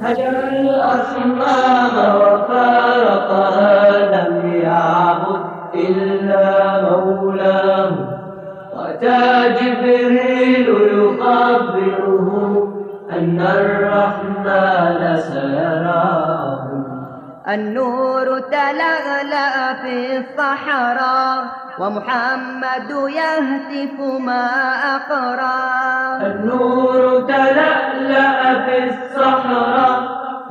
هجر الأصنام وفارقها لم يعبد إلا مولاه وأتى جبريل يخبره أن الرحمن سيراه. النور تلألأ في الصحراء ومحمد يهتف ما أقرأ. النور تلألأ في الصحراء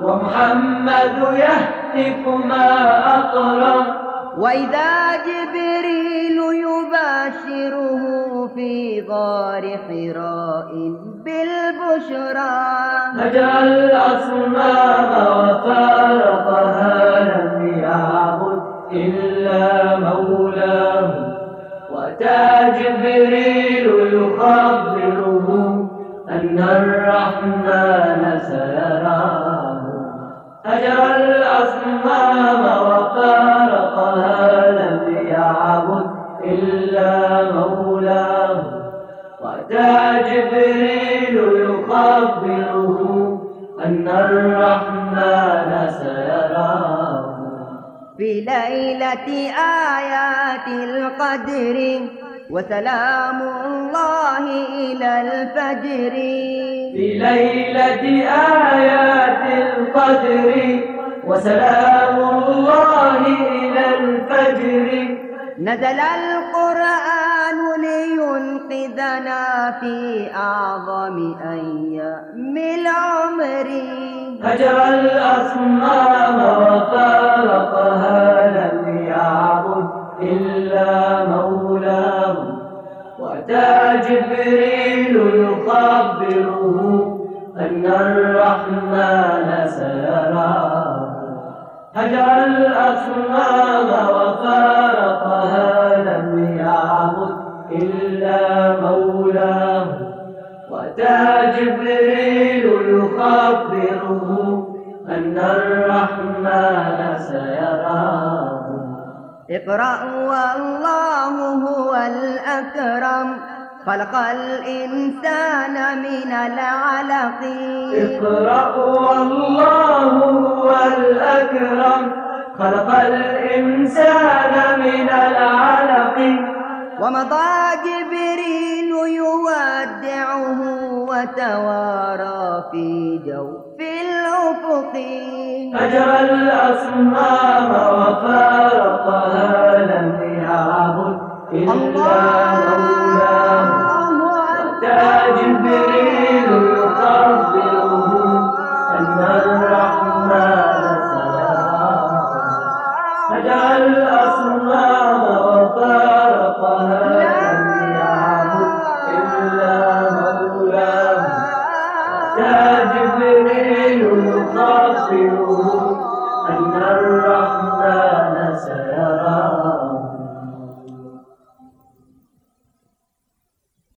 ومحمد يهتف ما أقرأ. وإذا جبريل يباشره في غار حراء بالبشرى. هجر الأصنام وفارقها لم يعبد إلا مولاه وأتى جبريل يخبره أن الرحمن سيراه. هجر الأصنام وفارقها لم يعبد إلا مولاه وأتى جبريل يخبره أن الرحمن سيراه. في ليلة آيات القدر وسلام الله إلى الفجر. في ليلة آيات القدر وسلام الله إلى الفجر نزل القرآن لينقذنا في أعظم أيام العمر. هجر الأصنام وفارقها لم يعبد إلا مولاه وأتى جبريل يخبره أن الرحمن سيراه. هجر الأصنام وفارقها لم يعبد إلا مولاه وأتى جبريل يخبره أن الرحمن سيراه. اقرأ والله هو الأكرم خلق الإنسان من العلق. اقرأ والله هو الأكرم خلق الإنسان من العلق. ومضى جبريل يودعه وتوارى في جوف الأفق. هجر الأصنام وفارقها لم يعبد إلا مولاه وأتى جبريل يخبره أن الرحمن سيراه. هجر الأصنام وفارقها لم يعبد إلا مولاه وأتى جبريل يخبره أن الرحمن